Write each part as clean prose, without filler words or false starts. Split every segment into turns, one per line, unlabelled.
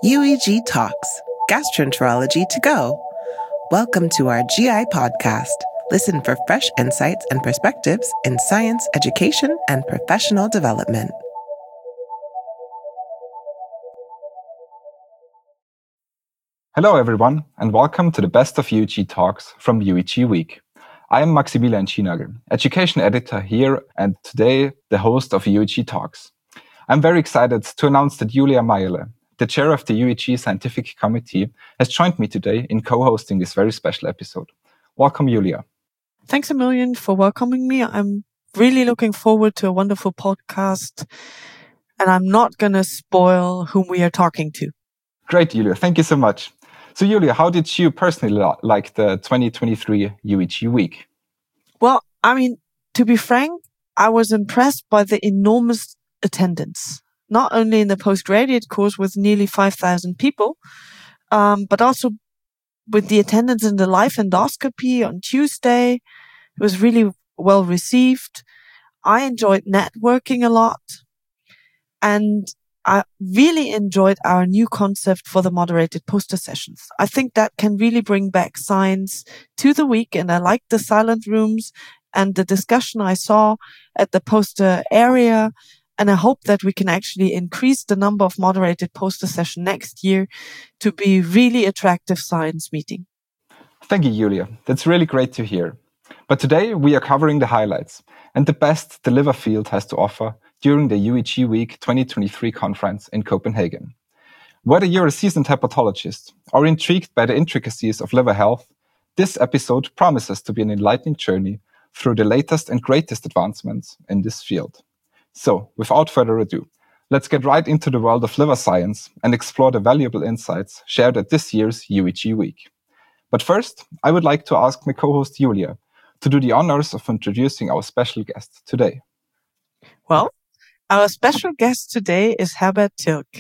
UEG Talks, Gastroenterology to Go. Welcome to our GI podcast. Listen for fresh insights and perspectives in science, education, and professional development.
Hello everyone, and welcome to the Best of UEG Talks from UEG Week. I am Maximilian Schienagel, Education Editor here, and today the host of UEG Talks. I'm very excited to announce that Julia Meierle, the chair of the UEG Scientific Committee, has joined me today in co-hosting this very special episode. Welcome, Julia.
Thanks a million for welcoming me. I'm really looking forward to a wonderful podcast, and I'm not going to spoil whom we are talking to.
Great, Julia. Thank you so much. So, Julia, how did you personally like the 2023 UEG Week?
Well, to be frank, I was impressed by the enormous attendance, not only in the postgraduate course with nearly 5,000 people, but also with the attendance in the live endoscopy on Tuesday. It was really well received. I enjoyed networking a lot, and I really enjoyed our new concept for the moderated poster sessions. I think that can really bring back science to the week, and I liked the silent rooms and the discussion I saw at the poster area. And I hope that we can actually increase the number of moderated poster sessions next year to be really attractive science meeting.
Thank you, Julia. That's really great to hear. But today we are covering the highlights and the best the liver field has to offer during the UEG Week 2023 conference in Copenhagen. Whether you're a seasoned hepatologist or intrigued by the intricacies of liver health, this episode promises to be an enlightening journey through the latest and greatest advancements in this field. So, without further ado, let's get right into the world of liver science and explore the valuable insights shared at this year's UEG Week. But first, I would like to ask my co-host Julia to do the honors of introducing our special guest today.
Well, our special guest today is Herbert Tilk.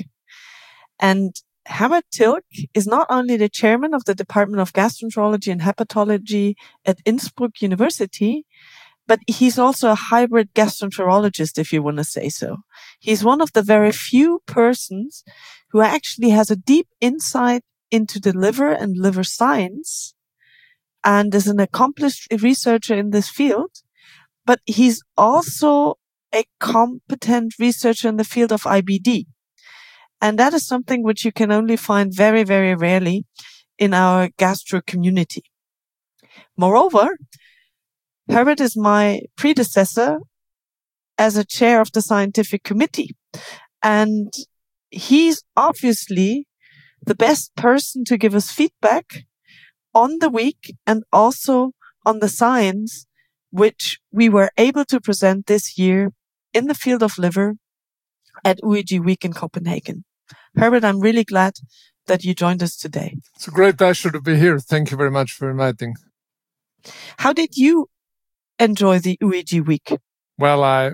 And Herbert Tilk is not only the chairman of the Department of Gastroenterology and Hepatology at Innsbruck University, but he's also a hybrid gastroenterologist, if you want to say so. He's one of the very few persons who actually has a deep insight into the liver and liver science and is an accomplished researcher in this field. But he's also a competent researcher in the field of IBD. And that is something which you can only find very, very rarely in our gastro community. Moreover, Herbert is my predecessor as a chair of the scientific committee. And he's obviously the best person to give us feedback on the week and also on the science which we were able to present this year in the field of liver at UEG Week in Copenhagen. Herbert, I'm really glad that you joined us today.
It's a great pleasure to be here. Thank you very much for inviting.
How did you enjoy the UEG Week?
Well, I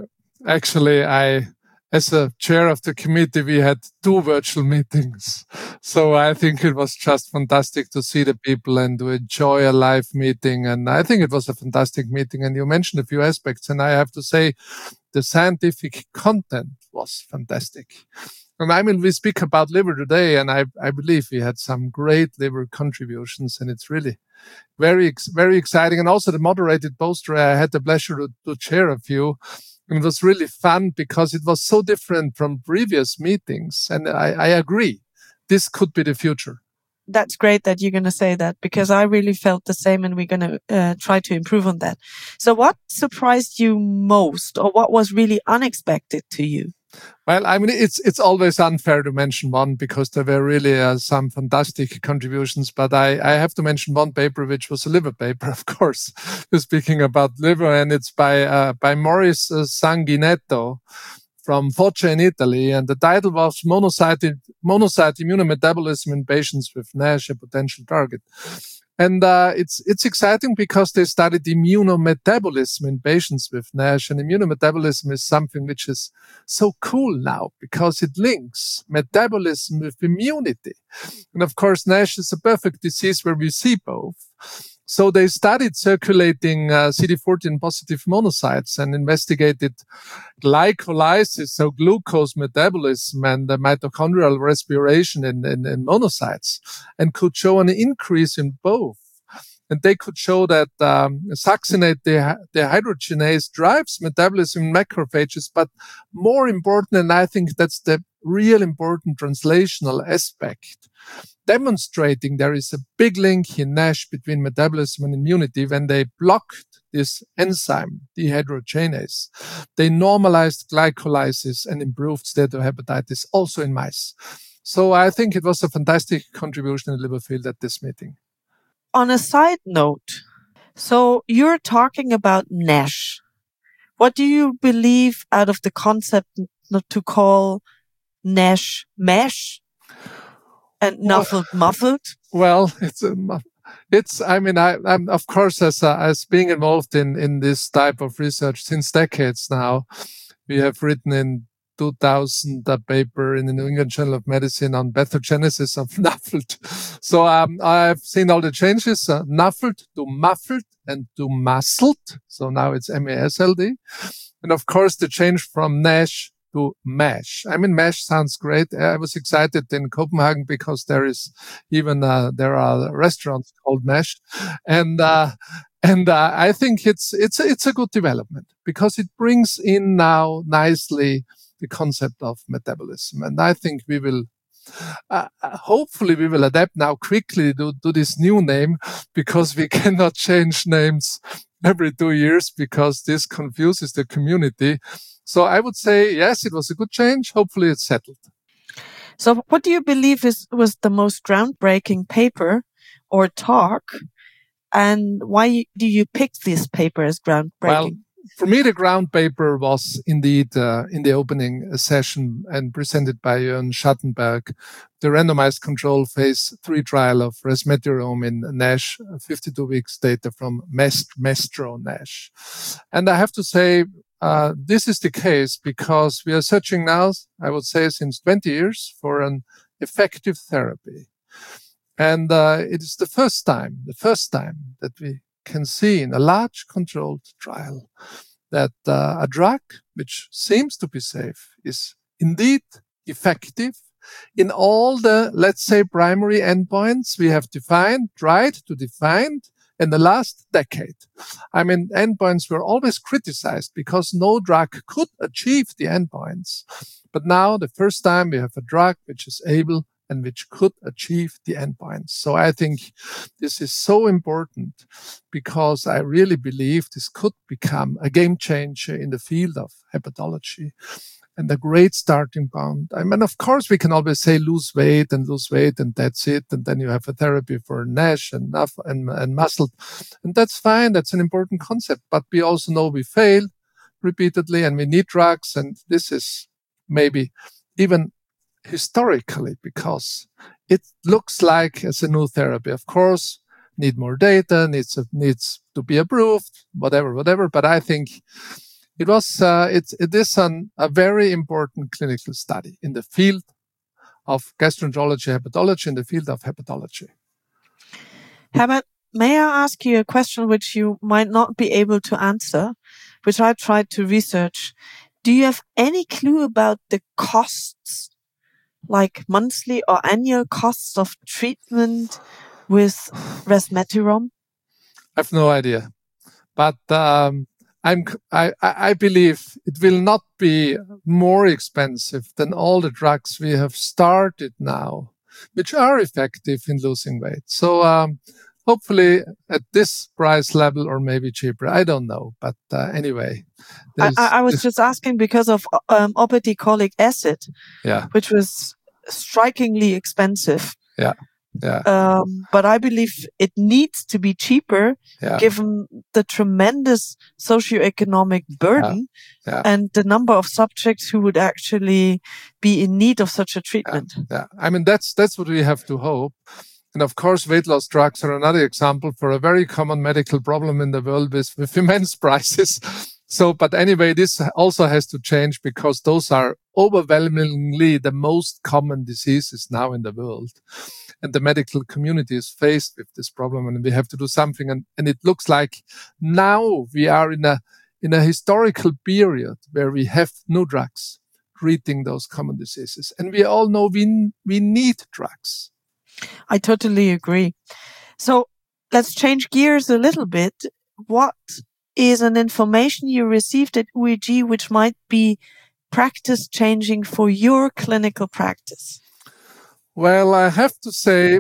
as a chair of the committee, we had 2 virtual meetings. So I think it was just fantastic to see the people and to enjoy a live meeting. And I think it was a fantastic meeting. And you mentioned a few aspects, and I have to say the scientific content was fantastic. And we speak about liver today, and I believe we had some great liver contributions, and it's really very, very exciting. And also the moderated poster, I had the pleasure to chair a few. And it was really fun because it was so different from previous meetings. And I agree, this could be the future.
That's great that you're going to say that, because I really felt the same, and we're going to try to improve on that. So what surprised you most, or what was really unexpected to you?
Well, it's always unfair to mention one because there were really some fantastic contributions. But I have to mention one paper, which was a liver paper, of course, speaking about liver. And it's by Maurice Sanguinetto from Foggia in Italy. And the title was Monocyte Immunometabolism in Patients with NASH, a Potential Target. And it's exciting because they studied immunometabolism in patients with NASH. And immunometabolism is something which is so cool now because it links metabolism with immunity. And of course, NASH is a perfect disease where we see both. So they studied circulating CD14 positive monocytes and investigated glycolysis, so glucose metabolism and the mitochondrial respiration in monocytes, and could show an increase in both. And they could show that succinate dehydrogenase drives metabolism in macrophages, but more important, and I think that's the real important translational aspect, demonstrating there is a big link in NASH between metabolism and immunity. When they blocked this enzyme, dehydrogenase, they normalized glycolysis and improved steatohepatitis also in mice. So I think it was a fantastic contribution in the liver field at this meeting.
On a side note, so you're talking about NASH. What do you believe out of the concept not to call NASH MASH and muffled?
Well, I'm of course, as being involved in this type of research since decades now, we have written in 2000 a paper in the New England Journal of Medicine on pathogenesis of NAFLD. So I've seen all the changes, NAFLD to muffled and to muscled. So now it's MASLD. And of course, the change from NASH to MASH. I mean, MASH sounds great. I was excited in Copenhagen because there is even, there are restaurants called MASH. And I think it's a good development because it brings in now nicely the concept of metabolism. And I think we will, hopefully we will adapt now quickly to this new name, because we cannot change names every 2 years because this confuses the community. So I would say, yes, it was a good change. Hopefully it's settled.
So what do you believe was the most groundbreaking paper or talk? And why do you pick this paper as groundbreaking?
Well, for me, the ground paper was indeed in the opening session and presented by Jörn Schattenberg, the randomized control phase 3 trial of resmetirom in NASH, 52 weeks data from MESTRO NASH. And I have to say, this is the case because we are searching now, I would say since 20 years, for an effective therapy. And it is the first time that we can see in a large controlled trial that a drug which seems to be safe is indeed effective in all the, let's say, primary endpoints we have tried to define in the last decade. I mean, endpoints were always criticized because no drug could achieve the endpoints. But now, the first time we have a drug which is able and which could achieve the endpoints. So I think this is so important because I really believe this could become a game changer in the field of hepatology and a great starting point. I mean, of course, we can always say lose weight and that's it. And then you have a therapy for NASH and muscle. And that's fine. That's an important concept. But we also know we fail repeatedly and we need drugs. And this is maybe even historically, because it looks like as a new therapy. Of course, need more data, needs to be approved, whatever. But I think it is a very important clinical study in the field of gastroenterology, hepatology, in the field of hepatology.
Herbert, may I ask you a question which you might not be able to answer, which I tried to research? Do you have any clue about the costs, like monthly or annual costs of treatment with resmetirom?
I have no idea, but I believe it will not be more expensive than all the drugs we have started now, which are effective in losing weight. So hopefully at this price level or maybe cheaper. I don't know, but anyway.
I was just asking because of obeticholic acid, which was strikingly expensive.
Yeah.
But I believe it needs to be cheaper given the tremendous socioeconomic burden and the number of subjects who would actually be in need of such a treatment.
Yeah. I mean, that's what we have to hope. And of course, weight loss drugs are another example for a very common medical problem in the world with immense prices. So, but anyway, this also has to change because those are overwhelmingly the most common diseases now in the world. And the medical community is faced with this problem, and we have to do something. And it looks like now we are in a historical period where we have no drugs treating those common diseases. And we all know we need drugs.
I totally agree. So let's change gears a little bit. What is an information you received at UEG which might be practice changing for your clinical practice?
Well, I have to say,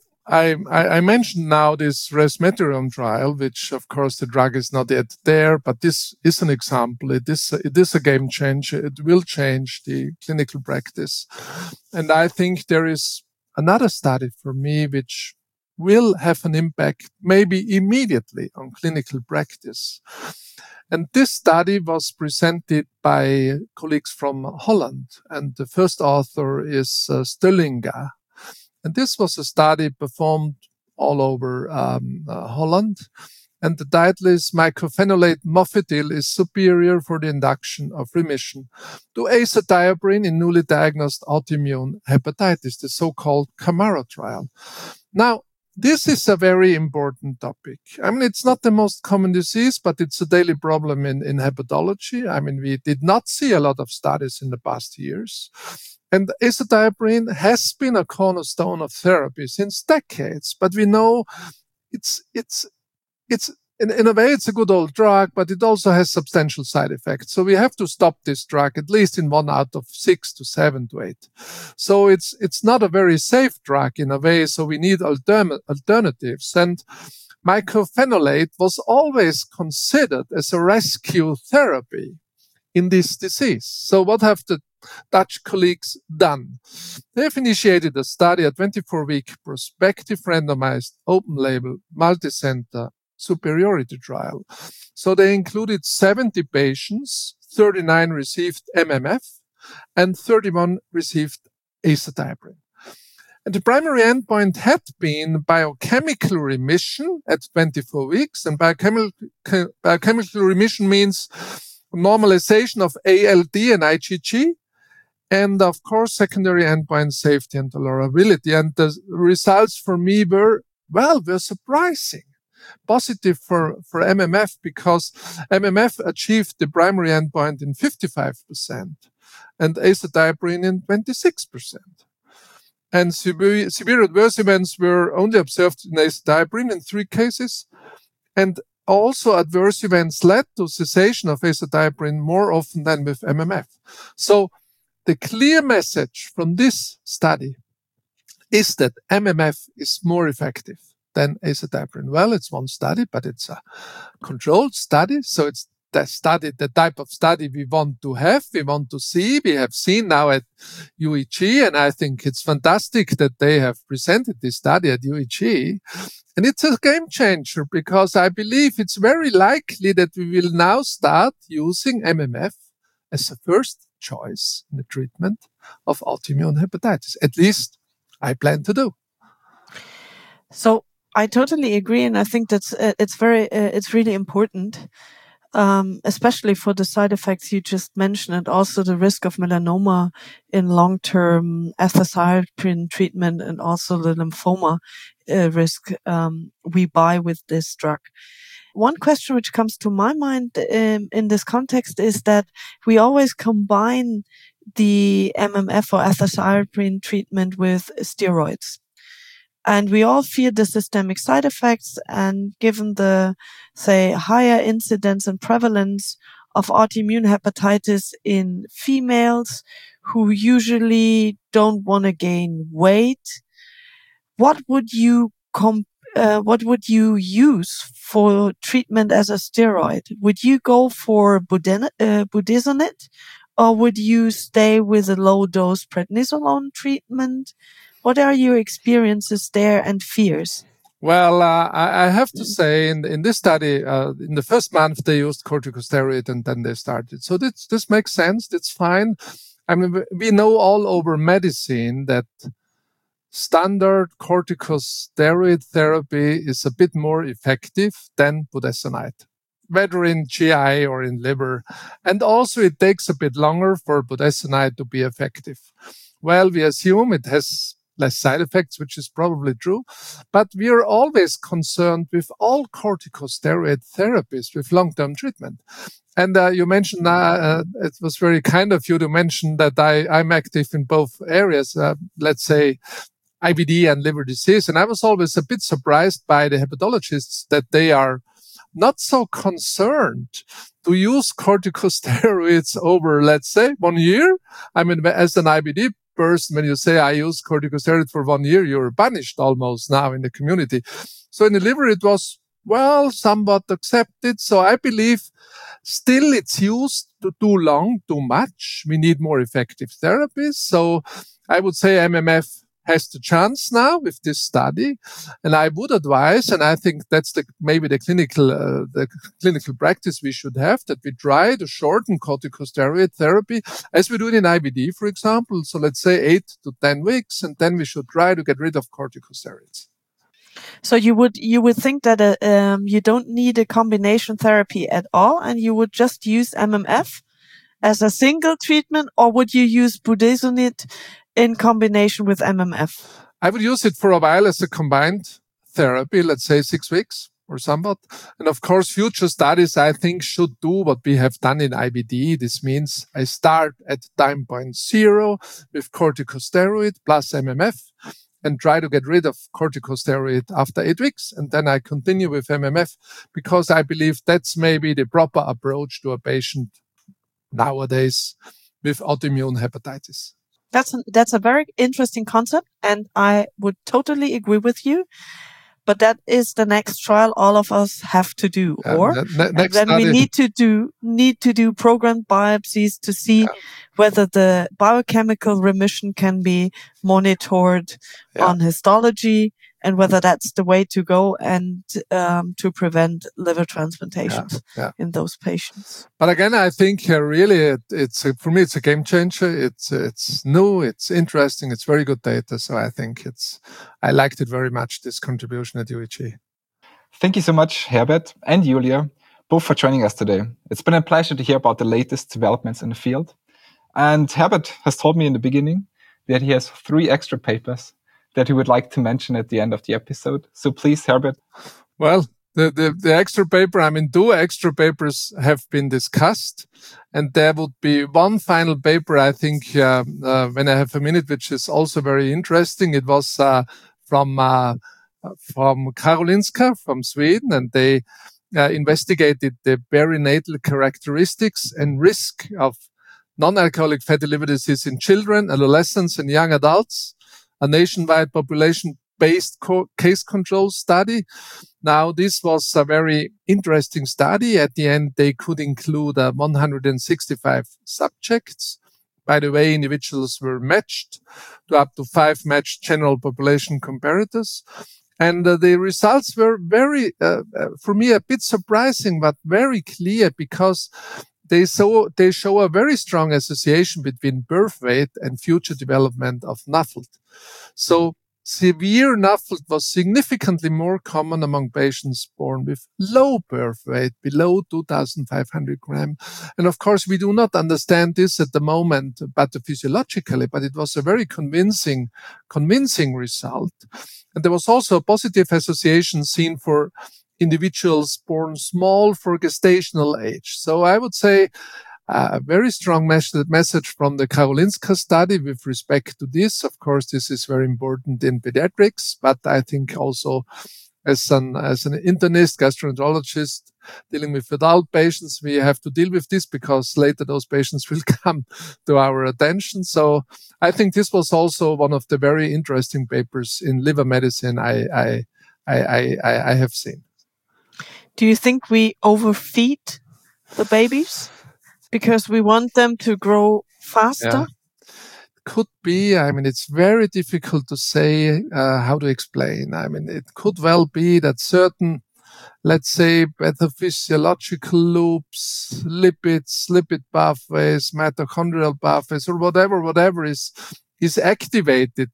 I mentioned now this resmetirom trial, which of course the drug is not yet there, but this is an example. It is a game changer. It will change the clinical practice. And I think there is another study for me which will have an impact maybe immediately on clinical practice. And this study was presented by colleagues from Holland, and the first author is Sterlinga. And this was a study performed all over Holland. And the title is Mycophenolate Mofetil is superior for the induction of remission to azathioprine in newly diagnosed autoimmune hepatitis, the so-called CAMARA trial. Now, this is a very important topic. I mean, it's not the most common disease, but it's a daily problem in hepatology. I mean, we did not see a lot of studies in the past years. And azathioprine has been a cornerstone of therapy since decades, but we know it's in a way, it's a good old drug, but it also has substantial side effects. So we have to stop this drug at least in 1 out of 6 to 7 to 8. So it's not a very safe drug in a way. So we need alternatives. And mycophenolate was always considered as a rescue therapy in this disease. So what have the Dutch colleagues done? They've initiated a study, a 24-week prospective randomized open-label multicenter superiority trial. So they included 70 patients, 39 received MMF, and 31 received azathioprine. And the primary endpoint had been biochemical remission at 24 weeks. And biochemical remission means normalization of ALT and IgG. And of course, secondary endpoint safety and tolerability. And the results for me were surprising. Positive for MMF because MMF achieved the primary endpoint in 55% and azathioprine in 26%. And severe adverse events were only observed in azathioprine in 3 cases. And also adverse events led to cessation of azathioprine more often than with MMF. So the clear message from this study is that MMF is more effective than azathioprine. Well, it's one study, but it's a controlled study. So it's the type of study we want to have, we want to see. We have seen now at UEG, and I think it's fantastic that they have presented this study at UEG. And it's a game changer because I believe it's very likely that we will now start using MMF as a first choice in the treatment of autoimmune hepatitis. At least I plan to do.
So I totally agree, and I think that's it's really important, especially for the side effects you just mentioned, and also the risk of melanoma in long-term azathioprine treatment, and also the lymphoma risk we buy with this drug. One question which comes to my mind in this context is that we always combine the MMF or azathioprine treatment with steroids. And we all fear the systemic side effects, and given the, say, higher incidence and prevalence of autoimmune hepatitis in females who usually don't want to gain weight, what would you use for treatment as a steroid? Would you go for budesonide, or would you stay with a low-dose prednisolone treatment? What are your experiences there and fears?
Well, I have to say, in this study, in the first month, they used corticosteroid and then they started. So this makes sense. That's fine. I mean, we know all over medicine that standard corticosteroid therapy is a bit more effective than budesonide. whether in GI or in liver. And also it takes a bit longer for budesonide to be effective. Well, we assume it has less side effects, which is probably true, but we are always concerned with all corticosteroid therapies with long-term treatment. And you mentioned, it was very kind of you to mention that I'm active in both areas, let's say IBD and liver disease. And I was always a bit surprised by the hepatologists that they are not so concerned to use corticosteroids over, let's say, 1 year. I mean, as an IBD person, when you say I use corticosteroids for 1 year, you're banished almost now in the community. So in the liver, it was, well, somewhat accepted. So I believe still it's used too long, too much. We need more effective therapies. So I would say MMF has the chance now with this study. And I would advise, and I think that's maybe the clinical practice we should have, that we try to shorten corticosteroid therapy as we do it in IBD, for example. So let's say 8 to 10 weeks, and then we should try to get rid of corticosteroids.
So you would think that you don't need a combination therapy at all, and you would just use MMF as a single treatment, or would you use budesonide in combination with MMF?
I would use it for a while as a combined therapy, let's say 6 weeks or somewhat. And of course, future studies, I think, should do what we have done in IBD. This means I start at time point 0 with corticosteroid plus MMF and try to get rid of corticosteroid after 8 weeks. And then I continue with MMF because I believe that's maybe the proper approach to a patient nowadays with autoimmune hepatitis.
That's a very interesting concept, and I would totally agree with you. But that is the next trial all of us have to do, we need to do programmed biopsies to see whether the biochemical remission can be monitored on histology, and whether that's the way to go, and to prevent liver transplantations in those patients.
But again, I think really for me it's a game changer. It's new, it's interesting, it's very good data. So I think I liked it very much, this contribution at UEG.
Thank you so much, Herbert and Julia, both for joining us today. It's been a pleasure to hear about the latest developments in the field. And Herbert has told me in the beginning that he has 3 extra papers that he would like to mention at the end of the episode. So please, Herbert.
Well, the extra paper, 2 extra papers have been discussed, and there would be one final paper, I think, when I have a minute, which is also very interesting. It was from Karolinska from Sweden, and they investigated the perinatal characteristics and risk of non-alcoholic fatty liver disease in children, adolescents, and young adults. A nationwide population-based case control study. Now, this was a very interesting study. At the end, they could include 165 subjects. By the way, individuals were matched to up to 5 matched general population comparators. And the results were very, for me, a bit surprising, but very clear, because they show a very strong association between birth weight and future development of NAFLD. So severe NAFLD was significantly more common among patients born with low birth weight, below 2,500 grams. And of course, we do not understand this at the moment pathophysiologically, but it was a very convincing result. And there was also a positive association seen for individuals born small for gestational age. So I would say a very strong message from the Karolinska study with respect to this. Of course, this is very important in pediatrics, but I think also as an internist, gastroenterologist dealing with adult patients, we have to deal with this, because later those patients will come to our attention. So I think this was also one of the very interesting papers in liver medicine I have seen.
Do you think we overfeed the babies because we want them to grow faster?
Yeah. Could be. It's very difficult to say how to explain. It could well be that certain, let's say, pathophysiological loops, lipid pathways, mitochondrial pathways, or whatever is activated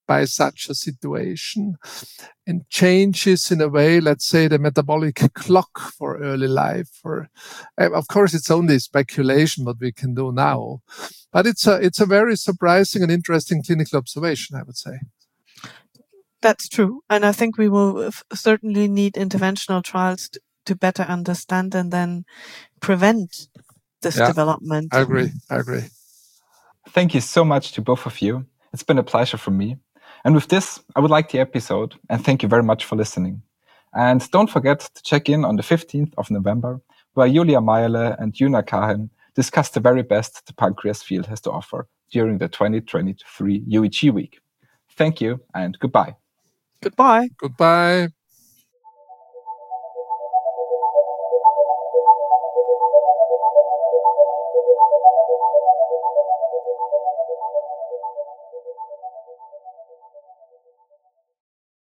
by such a situation and changes in a way, let's say, the metabolic clock for early life. Of course, it's only speculation what we can do now, but it's a very surprising and interesting clinical observation, I would say.
That's true. And I think we will certainly need interventional trials to better understand and then prevent this development.
I agree.
Thank you so much to both of you. It's been a pleasure for me. And with this, I would like the episode and thank you very much for listening. And don't forget to check in on the 15th of November, where Julia Meierle and Yuna Kahan discuss the very best the pancreas field has to offer during the 2023 UEG week. Thank you and goodbye.
Goodbye.
Goodbye.